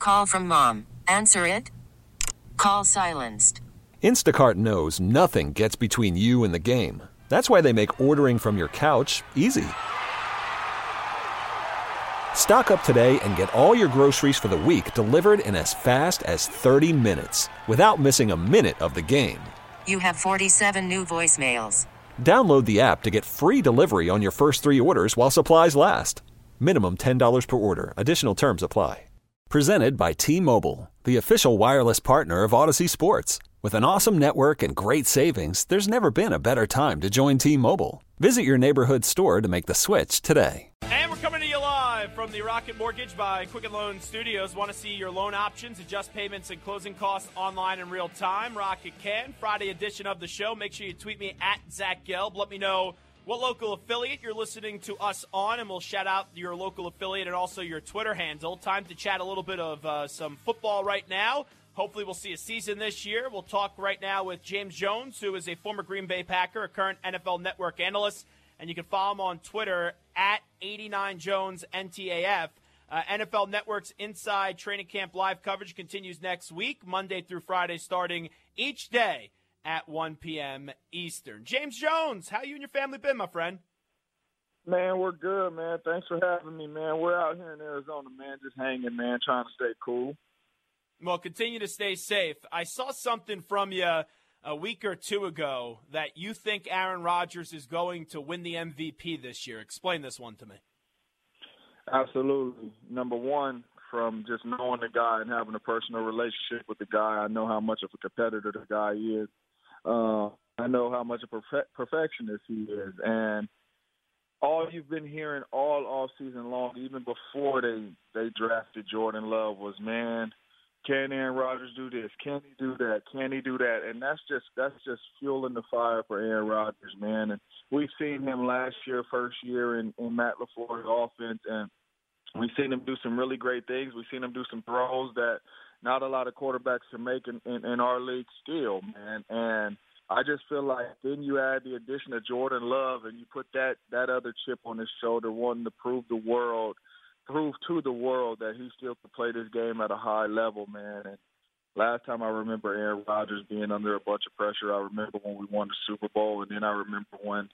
Call from mom. Answer it. Call silenced. Instacart knows nothing gets between you and the game. That's why they make ordering from your couch easy. Stock up today and get all your groceries for the week delivered in as fast as 30 minutes without missing a minute of the game. You have 47 new voicemails. Download the app to get free delivery on your first 3 orders while supplies last. Minimum $10 per order. Additional terms apply. Presented by T-Mobile, the official wireless partner of Odyssey Sports. With an awesome network and great savings, there's never been a better time to join T-Mobile. Visit your neighborhood store to make the switch today. And we're coming to you live from the Rocket Mortgage by Quicken Loan Studios. Want to see your loan options, adjust payments, and closing costs online in real time? Rocket can. Friday edition of the show. Make sure you tweet me at Zach Gelb. Let me know what local affiliate you're listening to us on, and we'll shout out your local affiliate and also your Twitter handle. Time to chat a little bit of some football right now. Hopefully we'll see a season this year. We'll talk right now with James Jones, who is a former Green Bay Packer, a current NFL Network analyst, and you can follow him on Twitter at 89JonesNTAF. NFL Network's Inside Training Camp live coverage continues next week, Monday through Friday, starting each day at 1 p.m. Eastern. James Jones, how you and your family been, my friend? Man, we're good, man. Thanks for having me, man. We're out here in Arizona, man, just hanging, man, trying to stay cool. Well, continue to stay safe. I saw something from you a week or two ago that you think Aaron Rodgers is going to win the MVP this year. Explain this one to me. Absolutely. Number one, from just knowing the guy and having a personal relationship with the guy, I know how much of a competitor the guy is. I know how much a perfectionist he is. And all you've been hearing all offseason long, even before they drafted Jordan Love, was, man, can Aaron Rodgers do this? Can he do that? Can he do that? And that's just fueling the fire for Aaron Rodgers, man. And we've seen him last year, first year in Matt LaFleur's offense, and we've seen him do some really great things. We've seen him do some throws that not a lot of quarterbacks can make in our league still, man. And I just feel like then you add the addition of Jordan Love and you put that other chip on his shoulder, wanting to prove to the world that he still can play this game at a high level, man. And last time I remember Aaron Rodgers being under a bunch of pressure, I remember when we won the Super Bowl, and then I remember when,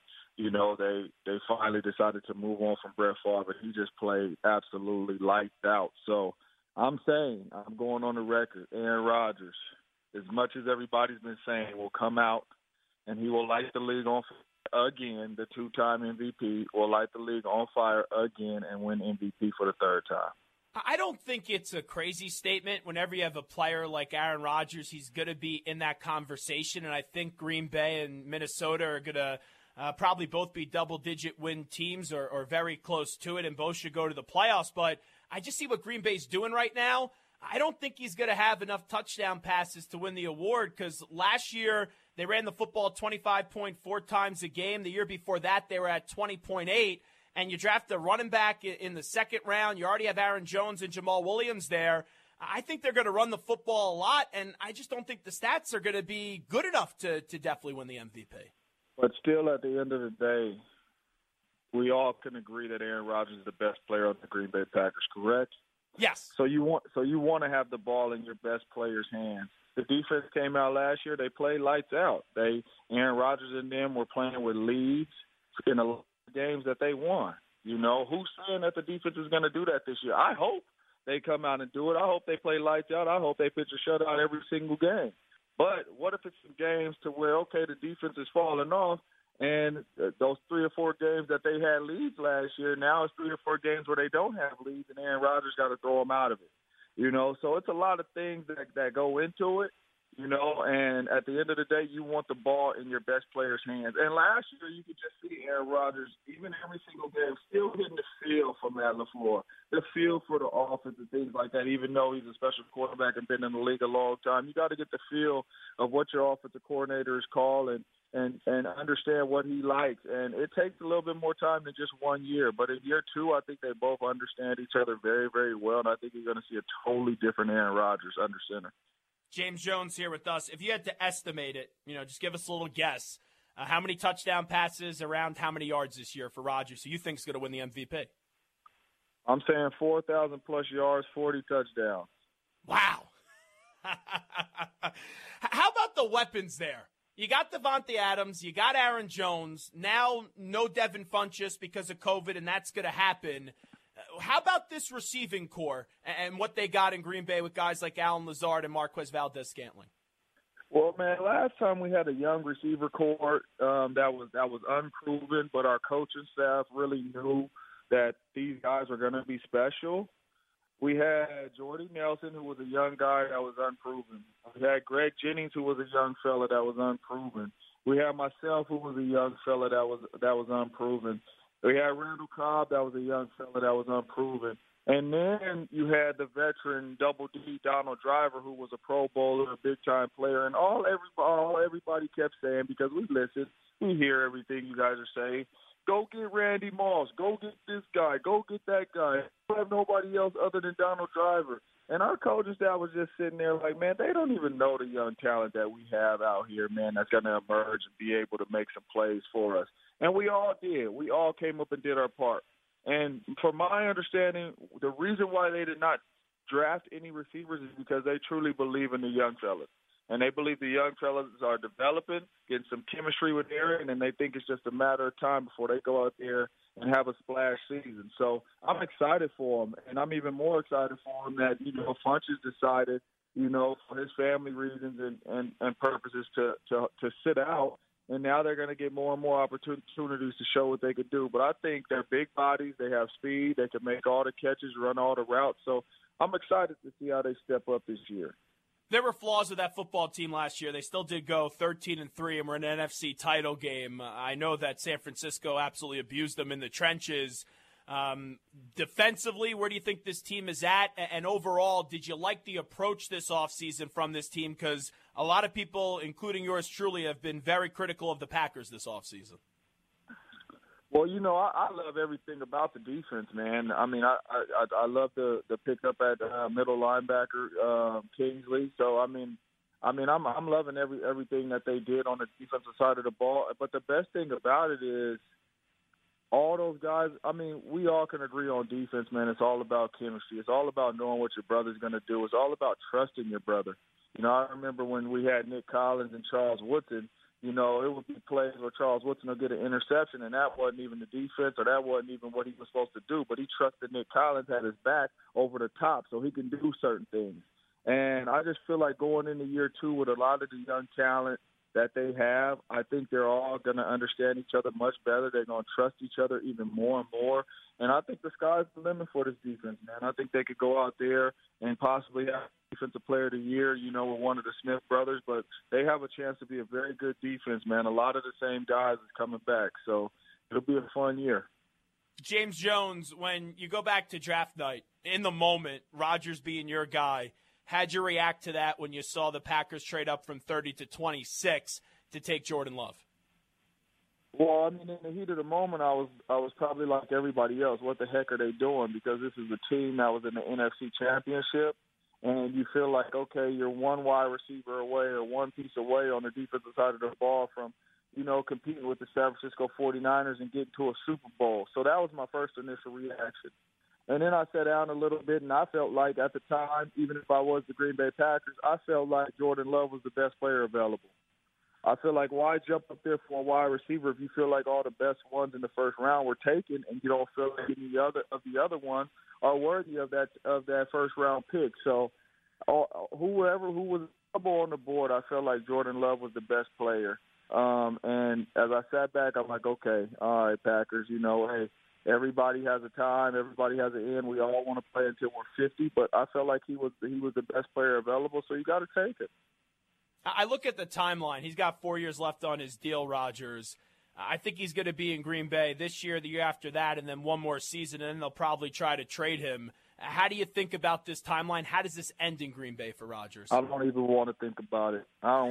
they finally decided to move on from Brett Favre, and he just played absolutely lights out. So I'm saying, I'm going on the record, Aaron Rodgers, as much as everybody's been saying, will come out and he will light the league on fire again. The two-time MVP will light the league on fire again and win MVP for the third time. I don't think it's a crazy statement. Whenever you have a player like Aaron Rodgers, he's going to be in that conversation, and I think Green Bay and Minnesota are going to probably both be double-digit win teams or very close to it, and both should go to the playoffs. But I just see what Green Bay's doing right now. I don't think he's going to have enough touchdown passes to win the award, because last year they ran the football 25.4 times a game. The year before that they were at 20.8. And you draft a running back in the second round. You already have Aaron Jones and Jamal Williams there. I think they're going to run the football a lot, and I just don't think the stats are going to be good enough to definitely win the MVP. But still, at the end of the day, we all can agree that Aaron Rodgers is the best player on the Green Bay Packers, correct? Yes. So you want to have the ball in your best player's hands. The defense came out last year. They played lights out. Aaron Rodgers and them were playing with leads in a lot of games that they won. Who's saying that the defense is going to do that this year? I hope they come out and do it. I hope they play lights out. I hope they pitch a shutout every single game. But what if it's some games to where, okay, the defense is falling off, and those 3 or 4 games that they had leads last year, now it's 3 or 4 games where they don't have leads, and Aaron Rodgers got to throw them out of it. So it's a lot of things that go into it, and at the end of the day, you want the ball in your best player's hands. And last year, you could just see Aaron Rodgers, even every single game, still getting the feel for Matt LaFleur, the feel for the offense and things like that, even though he's a special quarterback and been in the league a long time. You got to get the feel of what your offensive coordinator is calling and understand what he likes. And it takes a little bit more time than just 1 year. But in year 2, I think they both understand each other very, very well, and I think you're going to see a totally different Aaron Rodgers under center. James Jones here with us. If you had to estimate it, just give us a little guess. How many touchdown passes, around how many yards this year for Rodgers, who you think is going to win the MVP? I'm saying 4,000-plus yards, 40 touchdowns. Wow. How about the weapons there? You got Devontae Adams, you got Aaron Jones, now no Devin Funchess because of COVID, and that's going to happen. How about this receiving core and what they got in Green Bay with guys like Allen Lazard and Marquez Valdez-Scantling? Well, man, last time we had a young receiver core that was unproven, but our coaching staff really knew that these guys were going to be special. We had Jordy Nelson, who was a young guy that was unproven. We had Greg Jennings, who was a young fella that was unproven. We had myself, who was a young fella that was unproven. We had Randall Cobb, that was a young fella that was unproven. And then you had the veteran Double D, Donald Driver, who was a Pro Bowler, a big-time player. And everybody kept saying, because we listen, we hear everything you guys are saying, go get Randy Moss, go get this guy, go get that guy. We don't have nobody else other than Donald Driver. And our coaching staff was just sitting there like, man, they don't even know the young talent that we have out here, man, that's going to emerge and be able to make some plays for us. And we all did. We all came up and did our part. And from my understanding, the reason why they did not draft any receivers is because they truly believe in the young fellas. And they believe the young fellas are developing, getting some chemistry with Aaron, and they think it's just a matter of time before they go out there and have a splash season. So I'm excited for them, and I'm even more excited for them that, Funchess decided, for his family reasons and purposes to sit out. And now they're going to get more and more opportunities to show what they could do. But I think they're big bodies. They have speed. They can make all the catches, run all the routes. So I'm excited to see how they step up this year. There were flaws with that football team last year. They still did go 13-3 and were in an NFC title game. I know that San Francisco absolutely abused them in the trenches. Defensively, where do you think this team is at? And overall, did you like the approach this offseason from this team? Because a lot of people, including yours truly, have been very critical of the Packers this offseason. Well, I love everything about the defense, man. I mean, I love the pickup at middle linebacker Kingsley. So I'm loving everything that they did on the defensive side of the ball. But the best thing about it is all those guys. I mean, we all can agree on defense, man. It's all about chemistry. It's all about knowing what your brother's going to do. It's all about trusting your brother. I remember when we had Nick Collins and Charles Woodson. It would be plays where Charles Woodson will get an interception, and that wasn't even the defense, or that wasn't even what he was supposed to do. But he trusted Nick Collins had his back over the top so he can do certain things. And I just feel like going into year two with a lot of the young talent that they have, I think they're all going to understand each other much better. They're going to trust each other even more and more. And I think the sky's the limit for this defense, man. I think they could go out there and possibly have Defensive Player of the Year, with one of the Smith brothers, but they have a chance to be a very good defense, man. A lot of the same guys is coming back, so it'll be a fun year. James Jones, when you go back to draft night, in the moment, Rodgers being your guy, how'd you react to that when you saw the Packers trade up from 30 to 26 to take Jordan Love? Well, I mean, in the heat of the moment, I was probably like everybody else. What the heck are they doing? Because this is a team that was in the NFC Championship. And you feel like, okay, you're one wide receiver away or one piece away on the defensive side of the ball from, competing with the San Francisco 49ers and getting to a Super Bowl. So that was my first initial reaction. And then I sat down a little bit, and I felt like at the time, even if I was the Green Bay Packers, I felt like Jordan Love was the best player available. I feel like why jump up there for a wide receiver if you feel like all the best ones in the first round were taken and you don't feel like any of the other ones are worthy of that first round pick. So whoever who was on the board, I felt like Jordan Love was the best player. And as I sat back, I'm like, okay, all right, Packers, hey, everybody has a time, everybody has an end. We all want to play until we're 50, but I felt like he was the best player available, so you got to take it. I look at the timeline. He's got 4 years left on his deal, Rodgers. I think he's going to be in Green Bay this year, the year after that, and then one more season, and then they'll probably try to trade him. How do you think about this timeline? How does this end in Green Bay for Rodgers? I don't even want to think about it. I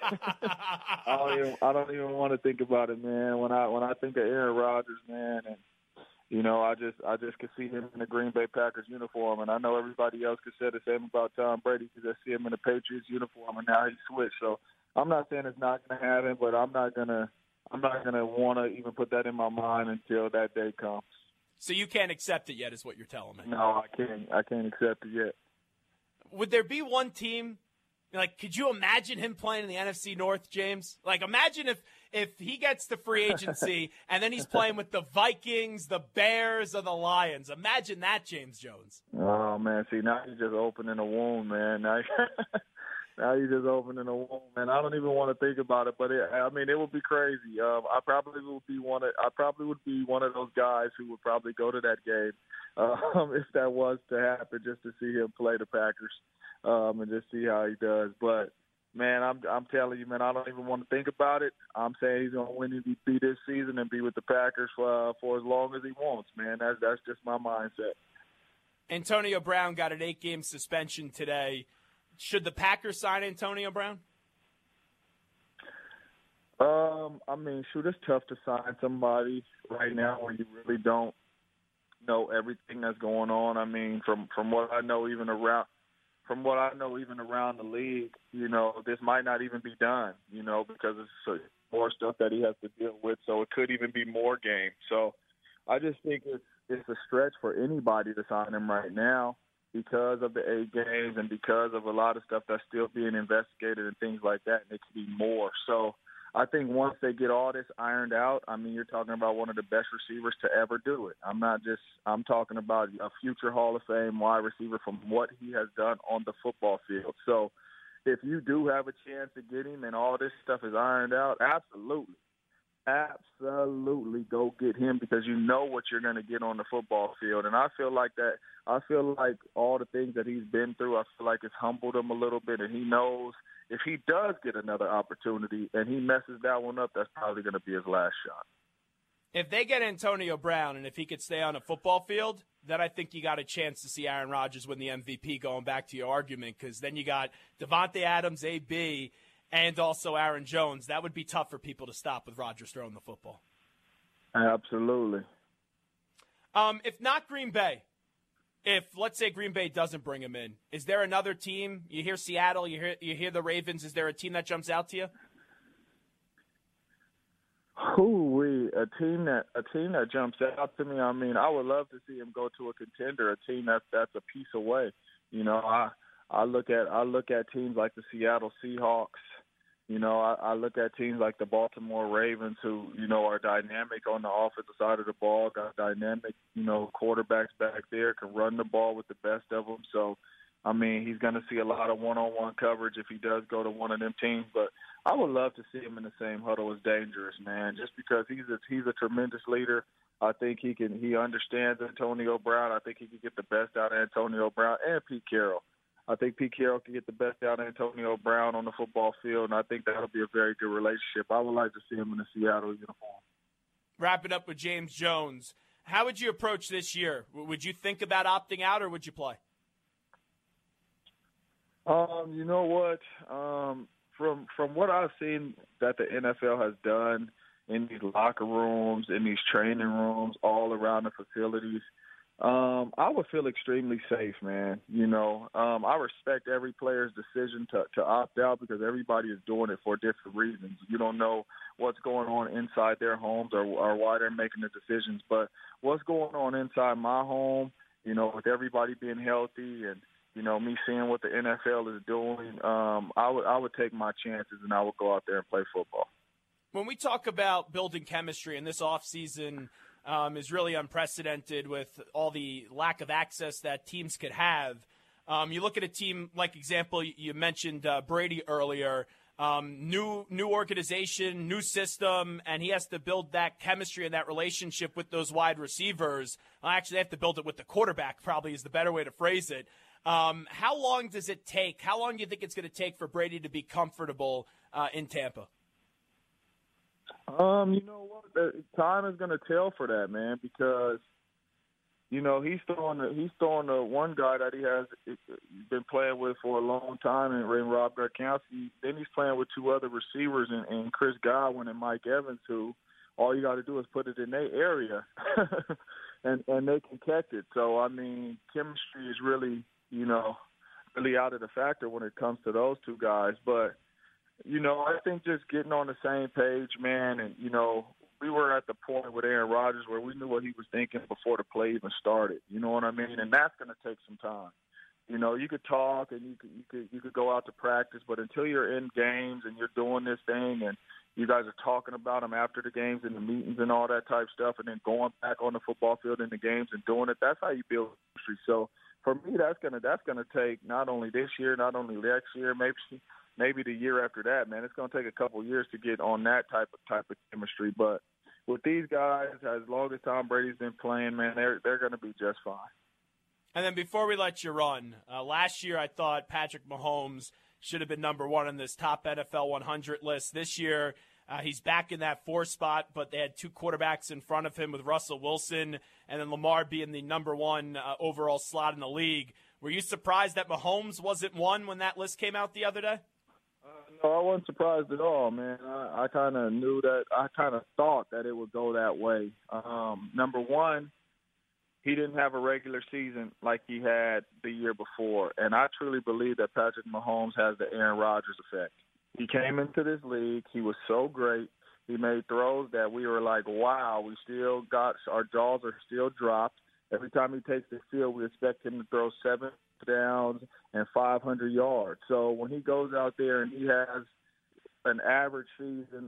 don't even want to think about it, man. When I think of Aaron Rodgers, man, and I just could see him in the Green Bay Packers uniform, and I know everybody else could say the same about Tom Brady because they see him in the Patriots uniform, and now he switched. So I'm not saying it's not going to happen, but I'm not gonna want to even put that in my mind until that day comes. So you can't accept it yet, is what you're telling me? No, I can't. I can't accept it yet. would there be one team, like, could you imagine him playing in the NFC North, James? Like, imagine if he gets to free agency and then he's playing with the Vikings, the Bears, or the Lions. Imagine that, James Jones. Oh, man, see, now you're just opening a wound, man. Now you're just opening a wound, man. I don't even want to think about it, but it would be crazy. I probably would be one of those guys who would probably go to that game if that was to happen, just to see him play the Packers and just see how he does. But man, I'm telling you, man, I don't even want to think about it. I'm saying he's going to win MVP this season and be with the Packers for as long as he wants, man. That's just my mindset. Antonio Brown got an 8-game suspension today. Should the Packers sign Antonio Brown? It's tough to sign somebody right now where you really don't know everything that's going on. I mean, from what I know, even around the league, this might not even be done, because it's more stuff that he has to deal with. So it could even be more games. So I just think it's a stretch for anybody to sign him right now, because of the 8 games and because of a lot of stuff that's still being investigated and things like that, and it could be more. So I think once they get all this ironed out, you're talking about one of the best receivers to ever do it. I'm talking about a future Hall of Fame wide receiver from what he has done on the football field. So if you do have a chance to get him and all this stuff is ironed out, absolutely go get him, because you know what you're going to get on the football field. And I feel like all the things that he's been through, I feel like it's humbled him a little bit, and he knows if he does get another opportunity and he messes that one up, that's probably going to be his last shot. If they get Antonio Brown and if he could stay on a football field, then I think you got a chance to see Aaron Rodgers win the MVP, going back to your argument, because then you got Devontae Adams, AB, and also Aaron Jones. That would be tough for people to stop with Rodgers throwing the football. Absolutely. If not Green Bay, if, let's say, Green Bay doesn't bring him in, is there another team? You hear Seattle, you hear the Ravens. Is there a team that jumps out to you? A team that jumps out to me. I would love to see him go to a contender, a team that's a piece away. I look at teams like the Seattle Seahawks. I look at teams like the Baltimore Ravens, who, are dynamic on the offensive side of the ball, got dynamic, quarterbacks back there, can run the ball with the best of them. So, he's going to see a lot of one-on-one coverage if he does go to one of them teams. But I would love to see him in the same huddle as Dangerous, man, just because he's a tremendous leader. I think he understands Antonio Brown. I think he can get the best out of Antonio Brown and Pete Carroll. I think Pete Carroll can get the best out of Antonio Brown on the football field, and I think that'll be a very good relationship. I would like to see him in the Seattle uniform. Wrapping up with James Jones, how would you approach this year? Would you think about opting out, or would you play? You know what? From what I've seen that the NFL has done in these locker rooms, in these training rooms, all around the facilities, I would feel extremely safe, man. I respect every player's decision to opt out, because everybody is doing it for different reasons. You don't know what's going on inside their homes or why they're making the decisions. But what's going on inside my home, with everybody being healthy and, me seeing what the NFL is doing, I would take my chances and I would go out there and play football. When we talk about building chemistry, and this offseason is really unprecedented with all the lack of access that teams could have. You look at a team like, example, you mentioned Brady earlier, new organization, new system, and he has to build that chemistry and that relationship with those wide receivers. Actually, they have to build it with the quarterback, probably is the better way to phrase it. How long does it take? How long do you think it's going to take for Brady to be comfortable in Tampa? You know what? Time is going to tell for that, man, because he's throwing the one guy that he has been playing with for a long time, and Rob Gronkowski. Then he's playing with 2 other receivers, and Chris Godwin and Mike Evans, who all you got to do is put it in their area, and they can catch it. So chemistry is really out of the factor when it comes to those 2 guys, but. I think just getting on the same page, man, and, we were at the point with Aaron Rodgers where we knew what he was thinking before the play even started. You know what I mean? And that's going to take some time. You know, you could talk and you could go out to practice, but until you're in games and you're doing this thing and you guys are talking about them after the games and the meetings and all that type stuff, and then going back on the football field in the games and doing it, that's how you build chemistry. So for me, that's gonna take not only this year, not only next year, maybe the year after that. Man, it's gonna take a couple of years to get on that type of chemistry. But with these guys, as long as Tom Brady's been playing, man, they're gonna be just fine. And then before we let you run, last year I thought Patrick Mahomes should have been number one on this top NFL 100 list. This year, he's back in that 4 spot, but they had 2 quarterbacks in front of him with Russell Wilson and then Lamar being the number 1 overall slot in the league. Were you surprised that Mahomes wasn't one when that list came out the other day? No, I wasn't surprised at all, man. I kind of knew that. I kind of thought that it would go that way. Number one, he didn't have a regular season like he had the year before. And I truly believe that Patrick Mahomes has the Aaron Rodgers effect. He came into this league. He was so great. He made throws that we were like, wow, we still got – our jaws are still dropped. Every time he takes the field, we expect him to throw 7 downs and 500 yards. So when he goes out there and he has an average season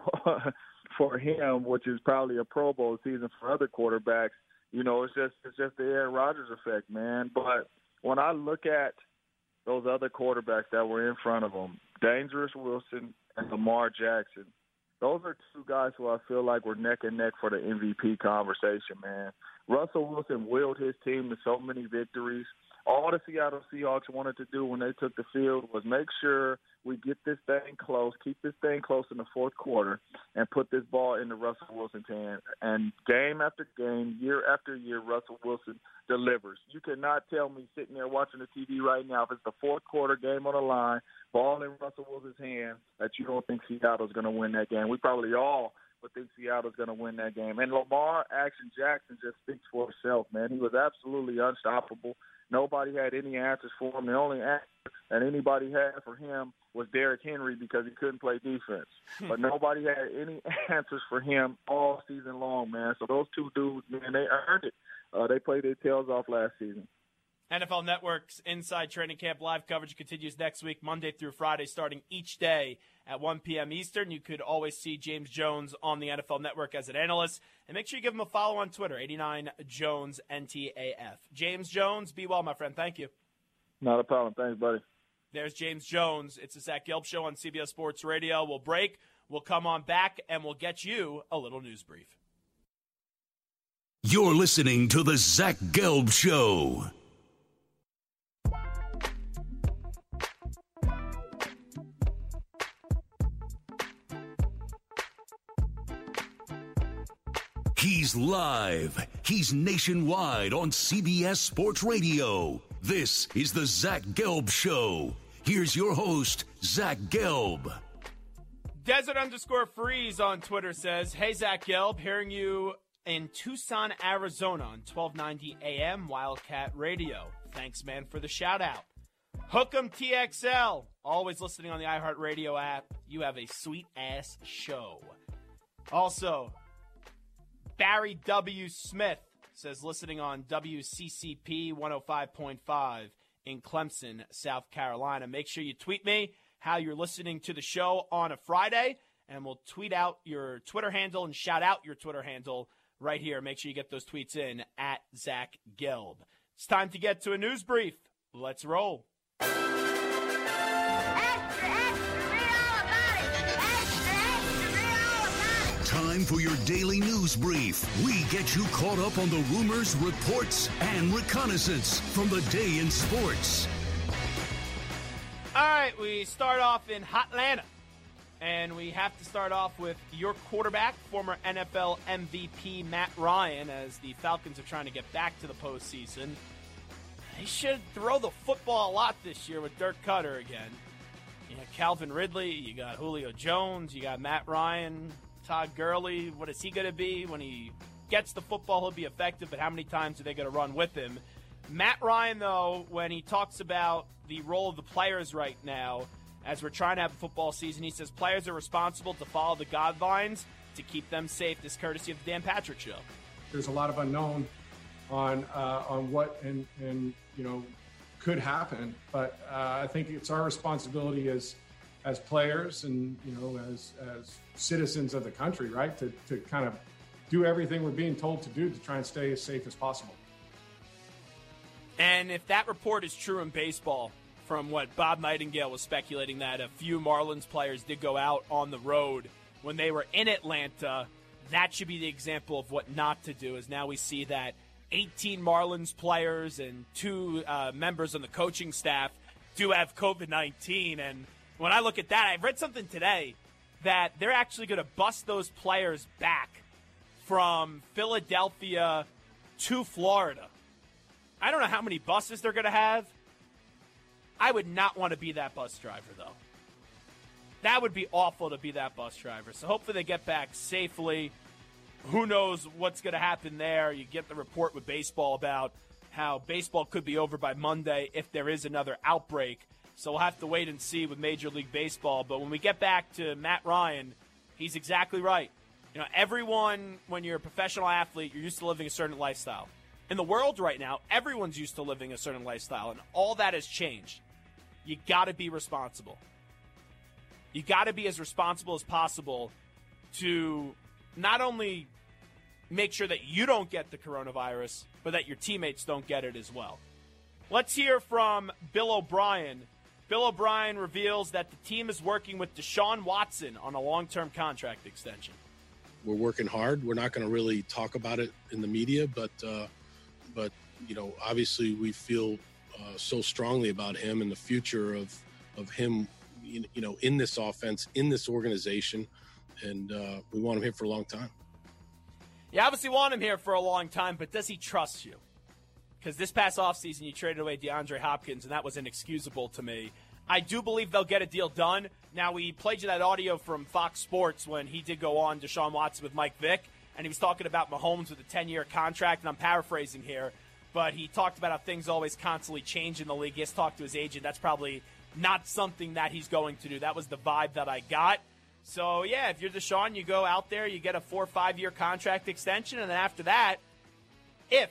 for him, which is probably a Pro Bowl season for other quarterbacks, you know, it's just the Aaron Rodgers effect, man. But when I look at those other quarterbacks that were in front of him, Dangerous Wilson and Lamar Jackson, those are 2 guys who I feel like were neck and neck for the MVP conversation, man. Russell Wilson willed his team to so many victories. All the Seattle Seahawks wanted to do when they took the field was make sure we get this thing close, keep this thing close in the fourth quarter, and put this ball into Russell Wilson's hand. And game after game, year after year, Russell Wilson delivers. You cannot tell me sitting there watching the TV right now, if it's the fourth quarter, game on the line, ball in Russell Wilson's hand, that you don't think Seattle's going to win that game. We probably all would think Seattle's going to win that game. And Lamar Action Jackson just speaks for himself, man. He was absolutely unstoppable. Nobody had any answers for him. The only answer that anybody had for him was Derrick Henry because he couldn't play defense. But nobody had any answers for him all season long, man. So those 2 dudes, man, they earned it. They played their tails off last season. NFL Network's Inside Training Camp live coverage continues next week, Monday through Friday, starting each day at 1 p.m. Eastern. You could always see James Jones on the NFL Network as an analyst. And make sure you give him a follow on Twitter, 89JonesNTAF. James Jones, be well, my friend. Thank you. Not a problem. Thanks, buddy. There's James Jones. It's the Zach Gelb Show on CBS Sports Radio. We'll break. We'll come on back, and we'll get you a little news brief. You're listening to the Zach Gelb Show. He's live. He's nationwide on CBS Sports Radio. This is the Zach Gelb Show. Here's your host, Zach Gelb. Desert_freeze on Twitter says, hey, Zach Gelb, hearing you in Tucson, Arizona on 1290 AM Wildcat Radio. Thanks, man, for the shout-out. Hook'em TXL, always listening on the iHeartRadio app. You have a sweet-ass show. Also, Barry W. Smith says listening on WCCP 105.5 in Clemson, South Carolina. Make sure you tweet me how you're listening to the show on a Friday, and we'll tweet out your Twitter handle and shout out your Twitter handle right here. Make sure you get those tweets in at Zach Gelb. It's time to get to a news brief. Let's roll. Time for your daily news brief. We get you caught up on the rumors, reports, and reconnaissance from the day in sports. All right, we start off in Hotlanta, and we have to start off with your quarterback, former NFL MVP Matt Ryan, as the Falcons are trying to get back to the postseason. They should throw the football a lot this year with Dirk Cutter again. You got Calvin Ridley, you got Julio Jones, you got Matt Ryan, Todd Gurley. What is he going to be? When he gets the football, he'll be effective, but how many times are they going to run with him? Matt Ryan, though, when he talks about the role of the players right now, as we're trying to have a football season, he says players are responsible to follow the guidelines to keep them safe. This courtesy of the Dan Patrick Show. There's a lot of unknown on what and could happen. But I think it's our responsibility as players and, as citizens of the country, right, to kind of do everything we're being told to do to try and stay as safe as possible. And if that report is true in baseball, from what Bob Nightingale was speculating, that a few Marlins players did go out on the road when they were in Atlanta, that should be the example of what not to do, as now we see that 18 Marlins players and 2 members on the coaching staff do have COVID-19. And when I look at that, I read something today that they're actually going to bus those players back from Philadelphia to Florida. I don't know how many buses they're going to have. I would not want to be that bus driver, though. That would be awful to be that bus driver. So hopefully they get back safely. Who knows what's going to happen there. You get the report with baseball about how baseball could be over by Monday if there is another outbreak. So we'll have to wait and see with Major League Baseball. But when we get back to Matt Ryan, he's exactly right. Everyone, when you're a professional athlete, you're used to living a certain lifestyle. In the world right now, everyone's used to living a certain lifestyle, and all that has changed. You got to be responsible. You got to be as responsible as possible to not only make sure that you don't get the coronavirus, but that your teammates don't get it as well. Let's hear from Bill O'Brien. Bill O'Brien reveals that the team is working with Deshaun Watson on a long-term contract extension. We're working hard. We're not going to really talk about it in the media, but obviously we feel so strongly about him and the future of him, in this offense, in this organization, and we want him here for a long time. You obviously want him here for a long time, but does he trust you? Because this past offseason you traded away DeAndre Hopkins, and that was inexcusable to me. I do believe they'll get a deal done. Now, we played you that audio from Fox Sports when he did go on Deshaun Watson with Mike Vick, and he was talking about Mahomes with a 10-year contract, and I'm paraphrasing here, but he talked about how things always constantly change in the league. He has talked to his agent. That's probably not something that he's going to do. That was the vibe that I got. So, yeah, if you're Deshaun, you go out there, you get a 4 or 5 year contract extension, and then after that, if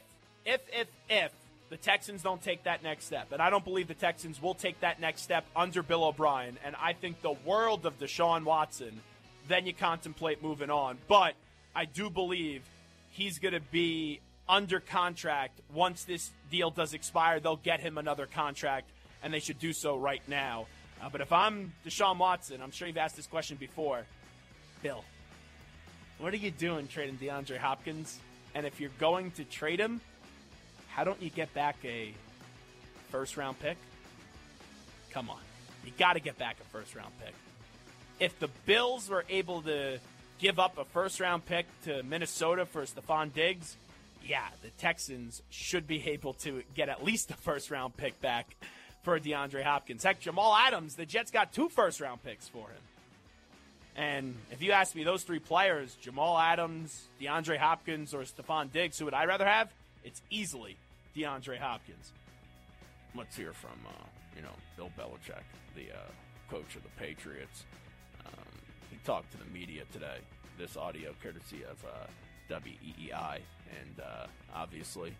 the Texans don't take that next step, and I don't believe the Texans will take that next step under Bill O'Brien, and I think the world of Deshaun Watson, then you contemplate moving on. But I do believe he's going to be under contract. Once this deal does expire, they'll get him another contract, and they should do so right now. But if I'm Deshaun Watson, I'm sure you've asked this question before, Bill, what are you doing trading DeAndre Hopkins? And if you're going to trade him, how don't you get back a first-round pick? Come on. You got to get back a first-round pick. If the Bills were able to give up a first-round pick to Minnesota for Stephon Diggs, yeah, the Texans should be able to get at least a first-round pick back for DeAndre Hopkins. Heck, Jamal Adams, the Jets got 2 first-round picks for him. And if you ask me those 3 players, Jamal Adams, DeAndre Hopkins, or Stephon Diggs, who would I rather have? It's easily DeAndre Hopkins. Let's hear from, Bill Belichick, the coach of the Patriots. He talked to the media today. This audio courtesy of WEEI. And obviously,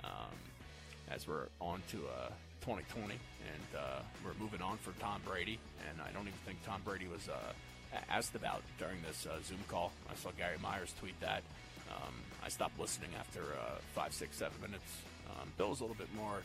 as we're on to 2020 and we're moving on for Tom Brady, and I don't even think Tom Brady was asked about during this Zoom call. I saw Gary Myers tweet that. I stopped listening after 5, 6, 7 minutes. Bill was a little bit more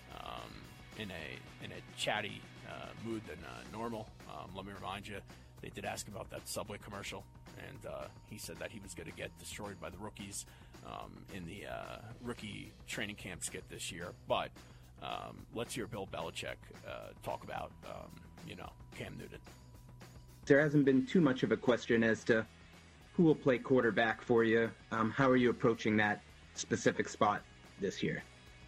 in a chatty mood than normal. Let me remind you, they did ask about that Subway commercial, and he said that he was going to get destroyed by the rookies in the rookie training camp skit this year. But let's hear Bill Belichick talk about, Cam Newton. There hasn't been too much of a question as to who will play quarterback for you. How are you approaching that specific spot this year?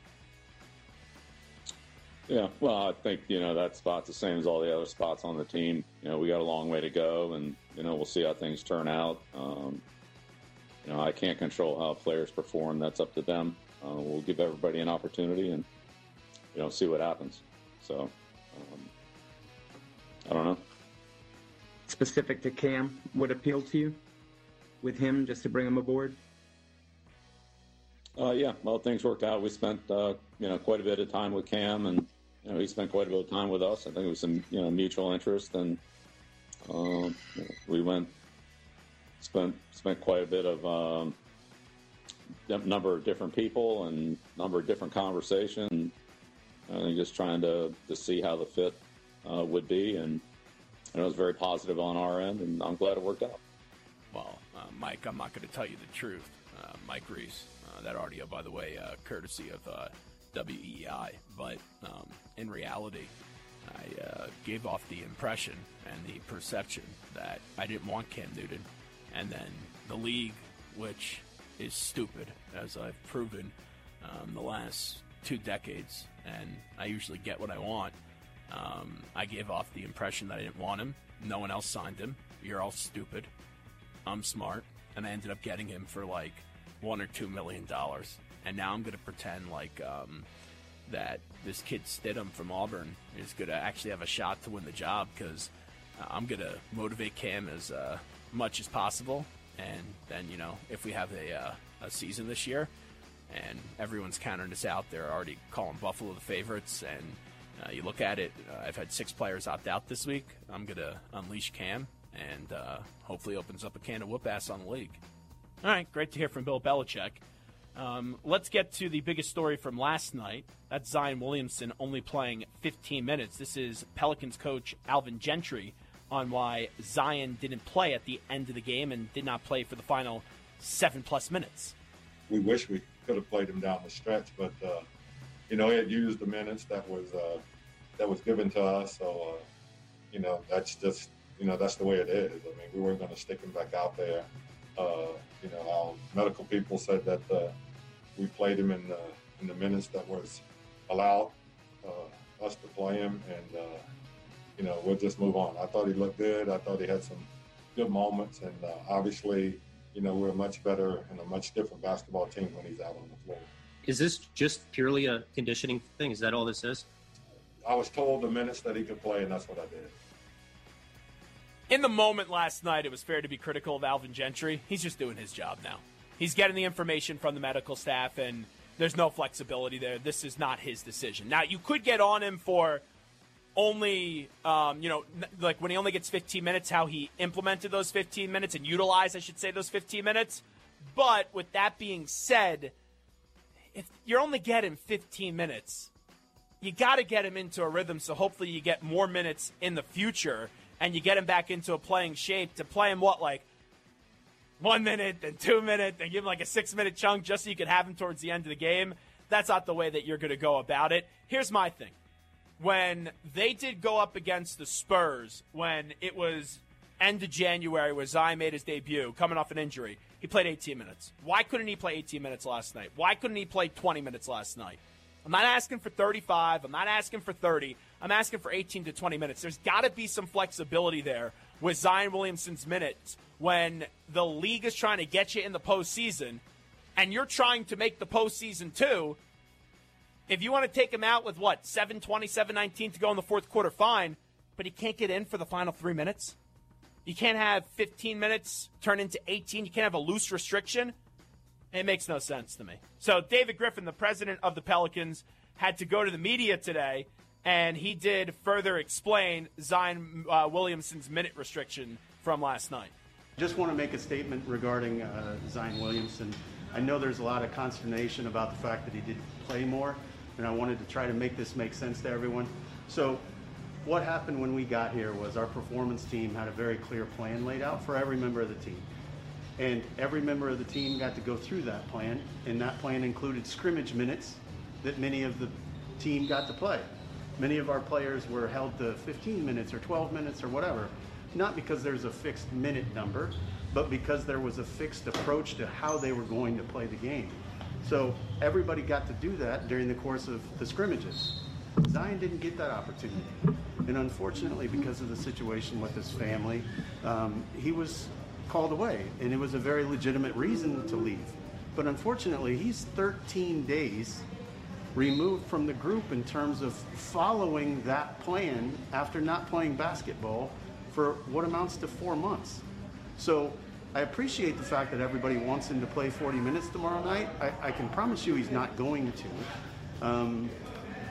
Yeah, well, I think, that spot's the same as all the other spots on the team. We got a long way to go, and, we'll see how things turn out. I can't control how players perform. That's up to them. We'll give everybody an opportunity and, see what happens. So, I don't know. Specific to Cam, what appealed to you with him just to bring him aboard? Yeah, well, things worked out. We spent, quite a bit of time with Cam, and, he spent quite a bit of time with us. I think it was some mutual interest, and we spent quite a bit of number of different people and number of different conversations. I think just trying to see how the fit would be, and it was very positive on our end, and I'm glad it worked out. Well, Mike, I'm not going to tell you the truth. Mike Reese, that audio, by the way, courtesy of WEI. But in reality, I gave off the impression and the perception that I didn't want Cam Newton. And then the league, which is stupid, as I've proven the last 2 decades, and I usually get what I want, I gave off the impression that I didn't want him. No one else signed him. You're all stupid. I'm smart. And I ended up getting him for like $1 or $2 million. And now I'm going to pretend like that this kid Stidham from Auburn is going to actually have a shot to win the job, because I'm going to motivate Cam as much as possible. And then, if we have a season this year and everyone's counting us out, they're already calling Buffalo the favorites. And you look at it, I've had 6 players opt out this week. I'm going to unleash Cam and hopefully opens up a can of whoop-ass on the league. All right, great to hear from Bill Belichick. Let's get to the biggest story from last night. That's Zion Williamson only playing 15 minutes. This is Pelicans coach Alvin Gentry on why Zion didn't play at the end of the game and did not play for the final 7+ minutes. We wish we could have played him down the stretch, but he had used the minutes that was given to us. So that's just that's the way it is. I mean, we weren't going to stick him back out there. Our medical people said that we played him in the minutes that was allowed us to play him, and we'll just move on. I thought he looked good. I thought he had some good moments, and obviously, we're a much better and a much different basketball team when he's out on the floor. Is this just purely a conditioning thing? Is that all this is? I was told the minutes that he could play, and that's what I did. In the moment last night, it was fair to be critical of Alvin Gentry. He's just doing his job now. He's getting the information from the medical staff, and there's no flexibility there. This is not his decision. Now, you could get on him for only, like when he only gets 15 minutes, how he implemented those 15 minutes and utilized, I should say, those 15 minutes. But with that being said, if you're only getting 15 minutes, you got to get him into a rhythm, so hopefully you get more minutes in the future. And you get him back into a playing shape to play him, 1 minute, then 2 minutes, then give him like a 6-minute chunk just so you can have him towards the end of the game. That's not the way that you're going to go about it. Here's my thing. When they did go up against the Spurs, when it was end of January where Zion made his debut, coming off an injury, he played 18 minutes. Why couldn't he play 18 minutes last night? Why couldn't he play 20 minutes last night? I'm not asking for 35. I'm not asking for 30. I'm asking for 18 to 20 minutes. There's got to be some flexibility there with Zion Williamson's minutes when the league is trying to get you in the postseason and you're trying to make the postseason too. If you want to take him out with, 7:20, 7:19 to go in the fourth quarter, fine, but he can't get in for the final 3 minutes. You can't have 15 minutes turn into 18. You can't have a loose restriction. It makes no sense to me. So David Griffin, the president of the Pelicans, had to go to the media today, and he did further explain Zion Williamson's minute restriction from last night. Just want to make a statement regarding Zion Williamson. I know there's a lot of consternation about the fact that he didn't play more, and I wanted to try to make this make sense to everyone. So what happened when we got here was our performance team had a very clear plan laid out for every member of the team. And every member of the team got to go through that plan, and that plan included scrimmage minutes that many of the team got to play. Many of our players were held to 15 minutes or 12 minutes or whatever, not because there's a fixed minute number, but because there was a fixed approach to how they were going to play the game. So everybody got to do that during the course of the scrimmages. Zion didn't get that opportunity. And unfortunately, because of the situation with his family, he was called away, and it was a very legitimate reason to leave. But unfortunately, he's 13 days removed from the group in terms of following that plan after not playing basketball for what amounts to 4 months. So I appreciate the fact that everybody wants him to play 40 minutes tomorrow night. I can promise you he's not going to.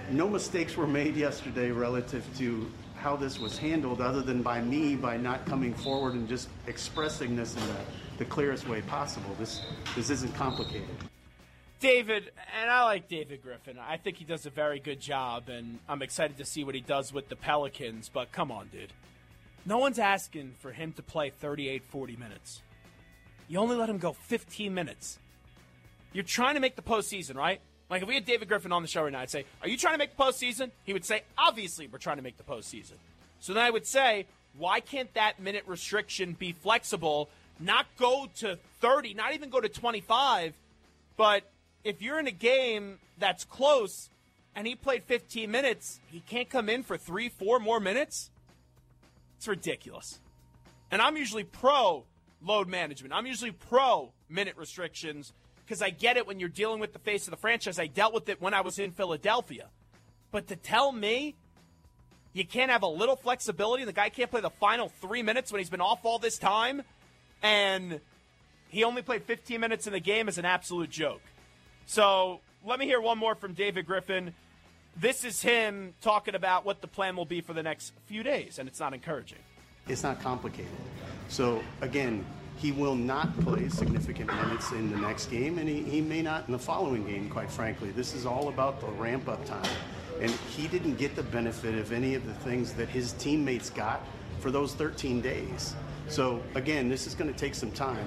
no mistakes were made yesterday relative to how this was handled, other than by me, by not coming forward and just expressing this in the clearest way possible. This isn't complicated. David, and I like David Griffin. I think he does a very good job, and I'm excited to see what he does with the Pelicans, but come on, dude. No one's asking for him to play 38, 40 minutes. You only let him go 15 minutes. You're trying to make the postseason, right? Like, if we had David Griffin on the show right now, I'd say, are you trying to make the postseason? He would say, obviously, we're trying to make the postseason. So then I would say, why can't that minute restriction be flexible, not go to 30, not even go to 25, but if you're in a game that's close and he played 15 minutes, he can't come in for 3-4 more minutes? It's ridiculous. And I'm usually pro load management. I'm usually pro minute restrictions because I get it when you're dealing with the face of the franchise. I dealt with it when I was in Philadelphia. But to tell me you can't have a little flexibility, the guy can't play the final 3 minutes when he's been off all this time, and he only played 15 minutes in the game is an absolute joke. So let me hear one more from David Griffin. This is him talking about what the plan will be for the next few days, and it's not encouraging. It's not complicated. So, again, he will not play significant minutes in the next game, and he may not in the following game, quite frankly. This is all about the ramp-up time. And he didn't get the benefit of any of the things that his teammates got for those 13 days. So, again, this is going to take some time.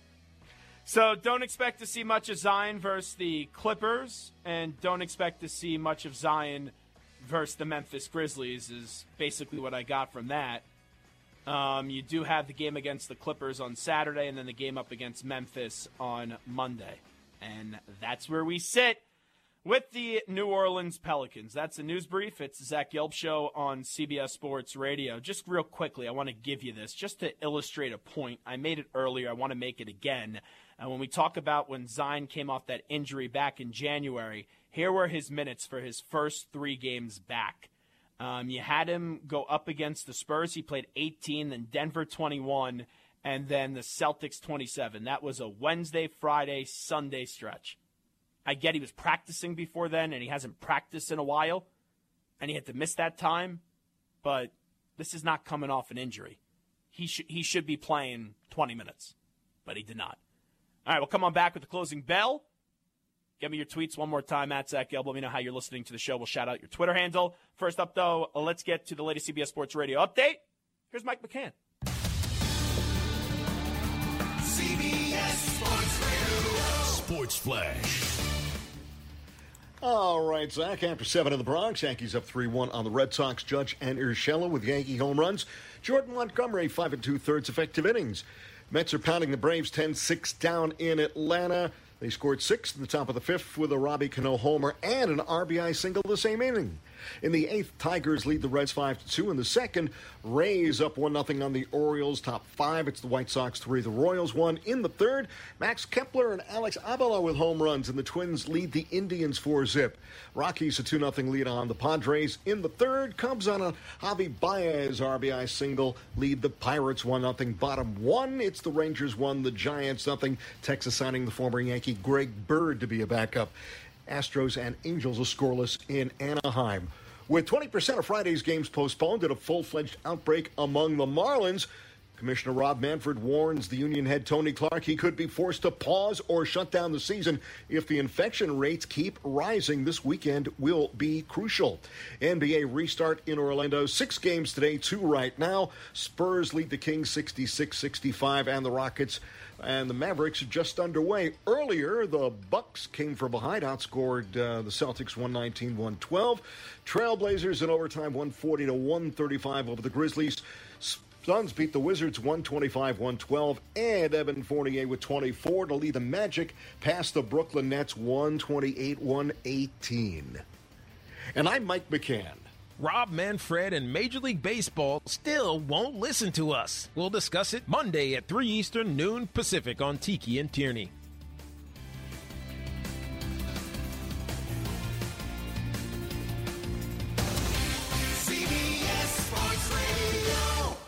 So don't expect to see much of Zion versus the Clippers, and don't expect to see much of Zion versus the Memphis Grizzlies is basically what I got from that. You do have the game against the Clippers on Saturday and then the game up against Memphis on Monday. And that's where we sit with the New Orleans Pelicans. That's the news brief. It's the Zach Gelb Show on CBS Sports Radio. Just real quickly, I want to give you this just to illustrate a point. I made it earlier. I want to make it again. And when we talk about when Zion came off that injury back in January, here were his minutes for his first 3 games back. You had him go up against the Spurs. He played 18, then Denver 21, and then the Celtics 27. That was a Wednesday, Friday, Sunday stretch. I get he was practicing before then, and he hasn't practiced in a while, and he had to miss that time, but this is not coming off an injury. He should be playing 20 minutes, but he did not. All right, we'll come on back with the closing bell. Give me your tweets one more time, at Zach Gelb. Let me know how you're listening to the show. We'll shout out your Twitter handle. First up, though, let's get to the latest CBS Sports Radio update. Here's Mike McCann. CBS Sports Radio. Sports Flash. All right, Zach, after 7 in the Bronx, Yankees up 3-1 on the Red Sox. Judge and Urshela with Yankee home runs. Jordan Montgomery, 5 2/3 effective innings. Mets are pounding the Braves 10-6 down in Atlanta. They scored 6 in the top of the 5th with a Robbie Cano homer and an RBI single the same inning. In the 8th, Tigers lead the Reds 5-2. In the 2nd, Rays up 1-0 on the Orioles. Top 5, it's the White Sox 3, the Royals 1. In the 3rd, Max Kepler and Alex Avila with home runs, and the Twins lead the Indians 4-zip. Rockies a 2-0 lead on the Padres. In the 3rd, Cubs on a Javi Baez RBI single lead the Pirates 1-0. Bottom 1, it's the Rangers 1, the Giants 0. Texas signing the former Yankee Greg Bird to be a backup. Astros and Angels are scoreless in Anaheim. With 20% of Friday's games postponed and a full-fledged outbreak among the Marlins, Commissioner Rob Manfred warns the Union head Tony Clark he could be forced to pause or shut down the season if the infection rates keep rising. This weekend will be crucial. NBA restart in Orlando. 6 games today, 2 right now. Spurs lead the Kings 66-65, and the Rockets and the Mavericks are just underway. Earlier, the Bucks came from behind, outscored the Celtics 119-112. Trailblazers in overtime 140-135 over the Grizzlies. Suns beat the Wizards 125-112, and Evan Fournier with 24 to lead the Magic past the Brooklyn Nets 128-118. And I'm Mike McCann. Rob Manfred and Major League Baseball still won't listen to us. We'll discuss it Monday at 3 Eastern, noon Pacific on Tiki and Tierney. CBS Sports Radio.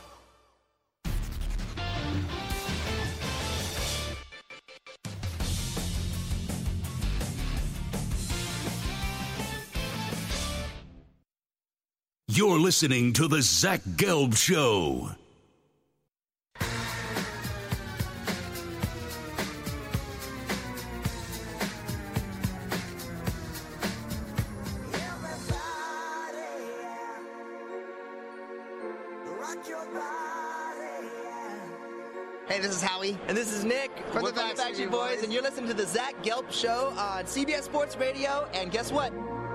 You're listening to The Zach Gelb Show. Hey, this is Howie. And this is Nick from the Backstreet Boys. And you're listening to the Zach Gelb Show on CBS Sports Radio. And guess what?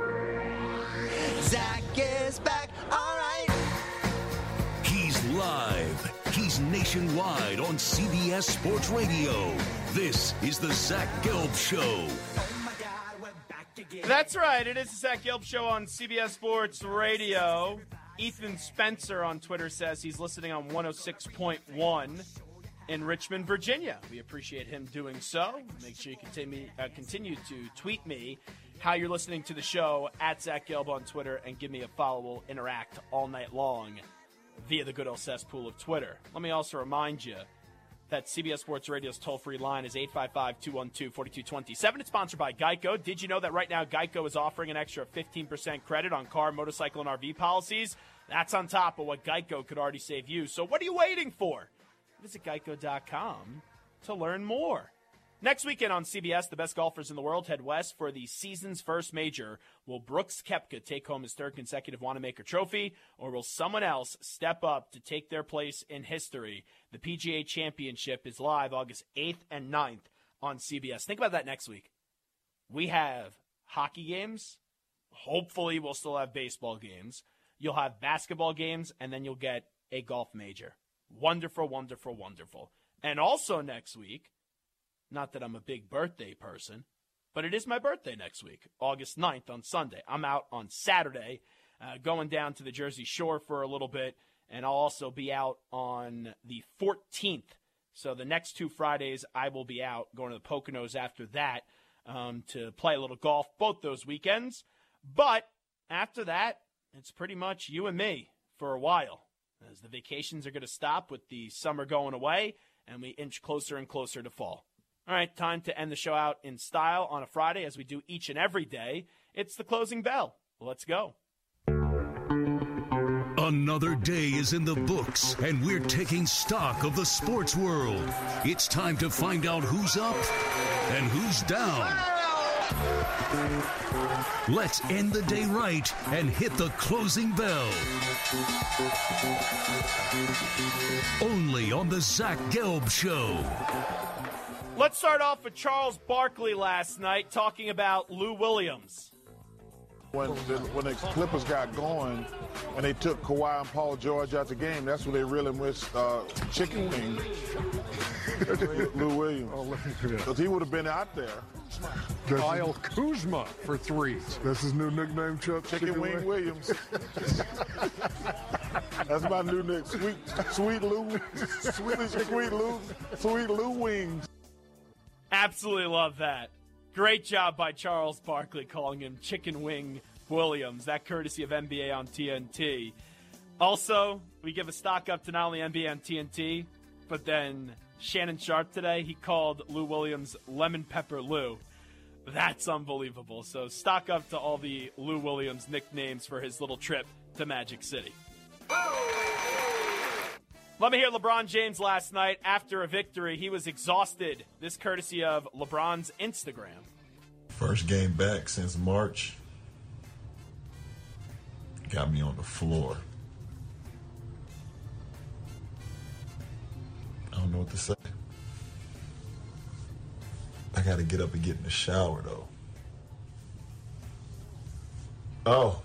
Zach is back. All right. He's live. He's nationwide on CBS Sports Radio. This is the Zach Gelb Show. That's right. It is the Zach Gelb Show on CBS Sports Radio. Ethan Spencer on Twitter says he's listening on 106.1 in Richmond, Virginia. We appreciate him doing so. Make sure you continue to tweet me how you're listening to the show at Zach Gelb on Twitter and give me a follow. We'll interact all night long via the good old cesspool of Twitter. Let me also remind you that CBS Sports Radio's toll-free line is 855-212-4227. It's sponsored by Geico. Did you know that right now Geico is offering an extra 15% credit on car, motorcycle, and RV policies? That's on top of what Geico could already save you. So what are you waiting for? Visit Geico.com to learn more. Next weekend on CBS, the best golfers in the world head west for the season's first major. Will Brooks Koepka take home his third consecutive Wanamaker Trophy, or will someone else step up to take their place in history? The PGA Championship is live August 8th and 9th on CBS. Think about that next week. We have hockey games. Hopefully, we'll still have baseball games. You'll have basketball games, and then you'll get a golf major. Wonderful, wonderful, wonderful. And also next week, not that I'm a big birthday person, but it is my birthday next week, August 9th on Sunday. I'm out on Saturday, going down to the Jersey Shore for a little bit, and I'll also be out on the 14th. So the next 2 Fridays, I will be out going to the Poconos after that to play a little golf both those weekends. But after that, it's pretty much you and me for a while, as the vacations are going to stop with the summer going away, and we inch closer and closer to fall. All right, time to end the show out in style on a Friday, as we do each and every day. It's the closing bell. Let's go. Another day is in the books, and we're taking stock of the sports world. It's time to find out who's up and who's down. Let's end the day right and hit the closing bell. Only on the Zach Gelb Show. Let's start off with Charles Barkley last night talking about Lou Williams. When the Clippers got going and they took Kawhi and Paul George out the game, that's when they really missed chicken wing. Lou Williams. Because he would have been out there. Kyle Kuzma for threes. That's his new nickname, Chuck. Chicken Wing Williams. That's my new nickname. Sweet Lou Wings. Absolutely love that. Great job by Charles Barkley calling him Chicken Wing Williams. That courtesy of NBA on TNT. Also, we give a stock up to not only NBA on TNT, but then Shannon Sharp today, he called Lou Williams Lemon Pepper Lou. That's unbelievable. So stock up to all the Lou Williams nicknames for his little trip to Magic City. Let me hear LeBron James last night after a victory. He was exhausted. This courtesy of LeBron's Instagram. First game back since March. Got me on the floor. I don't know what to say. I got to get up and get in the shower, though. Oh.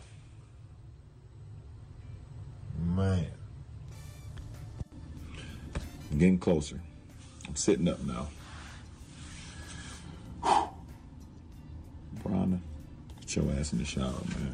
Man. I'm getting closer. I'm sitting up now. Brian, get your ass in the shower, man.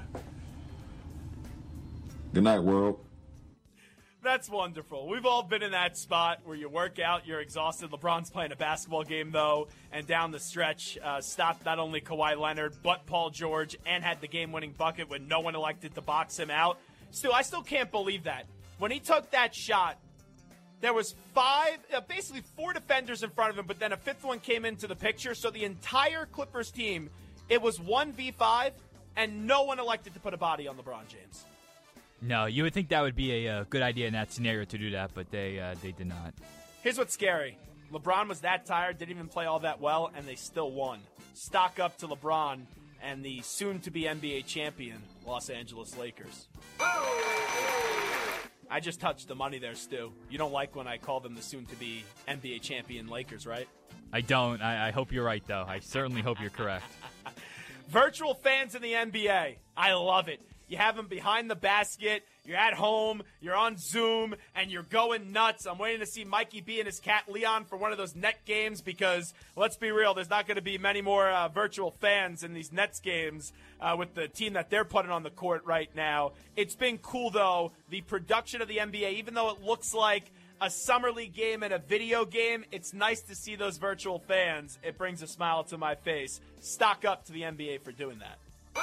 Good night, world. That's wonderful. We've all been in that spot where you work out, you're exhausted. LeBron's playing a basketball game, though, and down the stretch, stopped not only Kawhi Leonard, but Paul George, and had the game-winning bucket when no one elected to box him out. Stu, I still can't believe that. When he took that shot, there was basically four defenders in front of him, but then a fifth one came into the picture. So the entire Clippers team, it was 1v5, and no one elected to put a body on LeBron James. No, you would think that would be a good idea in that scenario to do that, but they did not. Here's what's scary. LeBron was that tired, didn't even play all that well, and they still won. Stock up to LeBron and the soon-to-be NBA champion Los Angeles Lakers. I just touched the money there, Stu. You don't like when I call them the soon-to-be NBA champion Lakers, right? I don't. I hope you're right, though. I certainly hope you're correct. Virtual fans in the NBA. I love it. You have them behind the basket. You're at home. You're on Zoom, and you're going nuts. I'm waiting to see Mikey B and his cat Leon for one of those net games because, let's be real, there's not going to be many more virtual fans in these Nets games with the team that they're putting on the court right now. It's been cool, though. The production of the NBA, even though it looks like a summer league game and a video game, it's nice to see those virtual fans. It brings a smile to my face. Stock up to the NBA for doing that.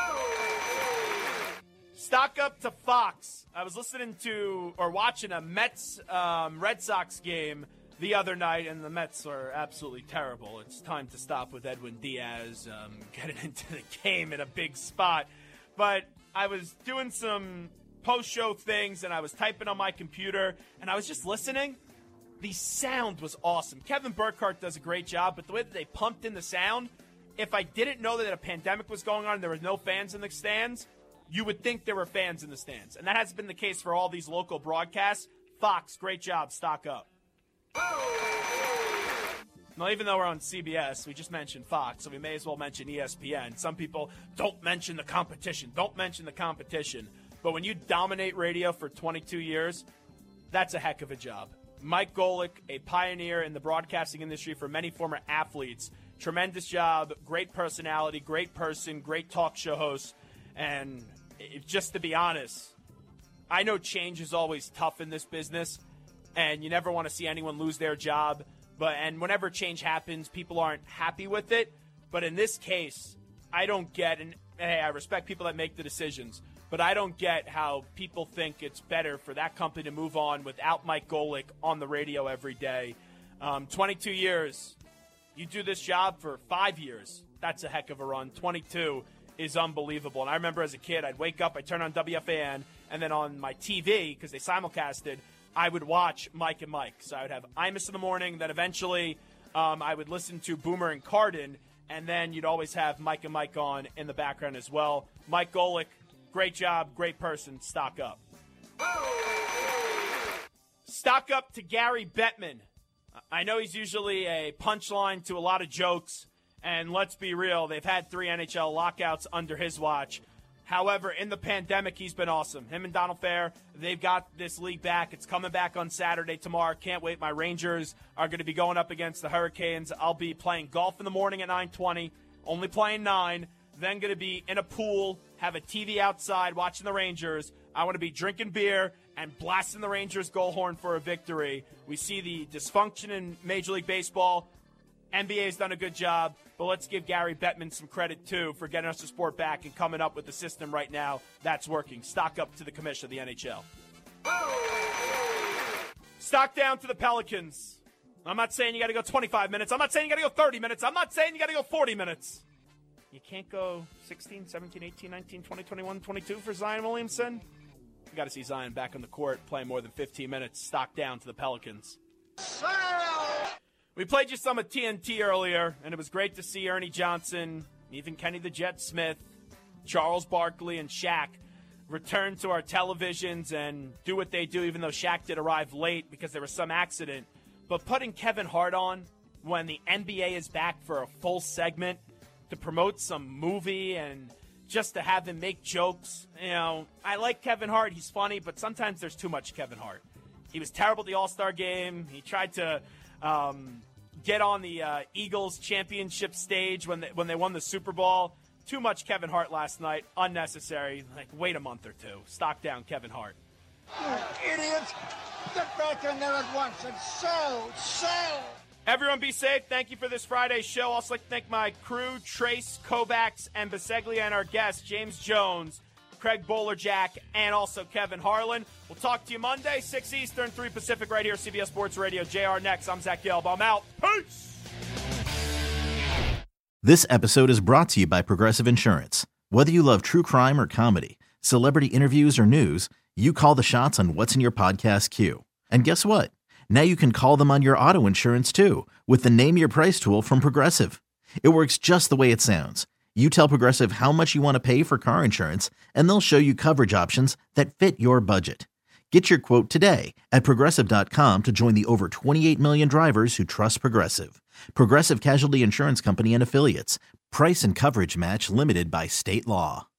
Stock up to Fox. I was listening to or watching a Mets Red Sox game the other night, and the Mets are absolutely terrible. It's time to stop with Edwin Diaz getting into the game in a big spot. But I was doing some post-show things, and I was typing on my computer, and I was just listening. The sound was awesome. Kevin Burkhardt does a great job, but the way that they pumped in the sound, if I didn't know that a pandemic was going on and there were no fans in the stands, you would think there were fans in the stands. And that has been the case for all these local broadcasts. Fox, great job. Stock up. Now, even though we're on CBS, we just mentioned Fox, so we may as well mention ESPN. Some people don't mention the competition. Don't mention the competition. But when you dominate radio for 22 years, that's a heck of a job. Mike Golic, a pioneer in the broadcasting industry for many former athletes. Tremendous job, great personality, great person, great talk show host. And just to be honest, I know change is always tough in this business, and you never want to see anyone lose their job. And whenever change happens, people aren't happy with it. But in this case, I don't get, and hey, I respect people that make the decisions, but I don't get how people think it's better for that company to move on without Mike Golic on the radio every day. 22 years. You do this job for 5 years. That's a heck of a run. 22 is unbelievable. And I remember as a kid, I'd wake up, I'd turn on WFAN, and then on my TV, because they simulcasted, I would watch Mike and Mike. So I would have Imus in the morning, then eventually I would listen to Boomer and Cardin, and then you'd always have Mike and Mike on in the background as well. Mike Golic, great job, great person. Stock up. Stock up to Gary Bettman. I know he's usually a punchline to a lot of jokes, and let's be real, they've had 3 NHL lockouts under his watch. However, in the pandemic, he's been awesome. Him and Donald Fair, they've got this league back. It's coming back on Saturday tomorrow. Can't wait. My Rangers are going to be going up against the Hurricanes. I'll be playing golf in the morning at 9:20, only playing 9. Then going to be in a pool, have a TV outside, watching the Rangers. I want to be drinking beer and blasting the Rangers goal horn for a victory. We see the dysfunction in Major League Baseball. NBA's done a good job, but let's give Gary Bettman some credit, too, for getting us the sport back and coming up with the system right now that's working. Stock up to the commission of the NHL. Stock down to the Pelicans. I'm not saying you got to go 25 minutes. I'm not saying you got to go 30 minutes. I'm not saying you got to go 40 minutes. You can't go 16, 17, 18, 19, 20, 21, 22 for Zion Williamson. You got to see Zion back on the court playing more than 15 minutes. Stock down to the Pelicans. We played you some of TNT earlier, and it was great to see Ernie Johnson, even Kenny the Jet Smith, Charles Barkley, and Shaq return to our televisions and do what they do, even though Shaq did arrive late because there was some accident. But putting Kevin Hart on when the NBA is back for a full segment to promote some movie and just to have him make jokes, I like Kevin Hart. He's funny, but sometimes there's too much Kevin Hart. He was terrible at the All-Star game. He tried to get on the Eagles championship stage when they won the Super Bowl. Too much Kevin Hart last night. Unnecessary. Wait a month or two. Stock down Kevin Hart. You idiot! Get back in there at once and sell! Everyone be safe. Thank you for this Friday's show. Also like to thank my crew, Trace, Kovacs, and Biseglia, and our guests, James Jones, Craig Bowler-Jack, and also Kevin Harlan. We'll talk to you Monday, 6 Eastern, 3 Pacific, right here, CBS Sports Radio. JR next. I'm Zach Gelb. I'm out. Peace! This episode is brought to you by Progressive Insurance. Whether you love true crime or comedy, celebrity interviews or news, You call the shots on what's in your podcast queue. And guess what? Now you can call them on your auto insurance too with the Name Your Price tool from Progressive. It works just the way it sounds. You tell Progressive how much you want to pay for car insurance, and they'll show you coverage options that fit your budget. Get your quote today at Progressive.com to join the over 28 million drivers who trust Progressive. Progressive Casualty Insurance Company and Affiliates. Price and coverage match limited by state law.